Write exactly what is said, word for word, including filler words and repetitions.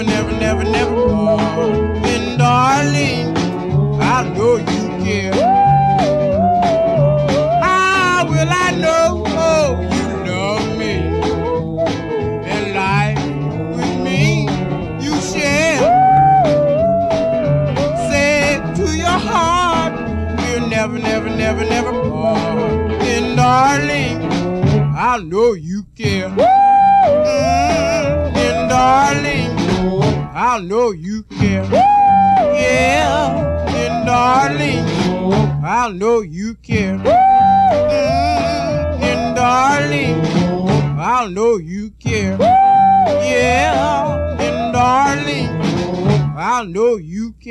never, never, never part. And darling, I know you care. How will I know oh, you love me? And life with me you share. Say to your heart, we'll never, never, never, never part. And darling, I know you care. Mm, and darling, I know you care. Yeah, and darling, I know you care. Mm, and darling, I know you care. Yeah, and darling, I know you care.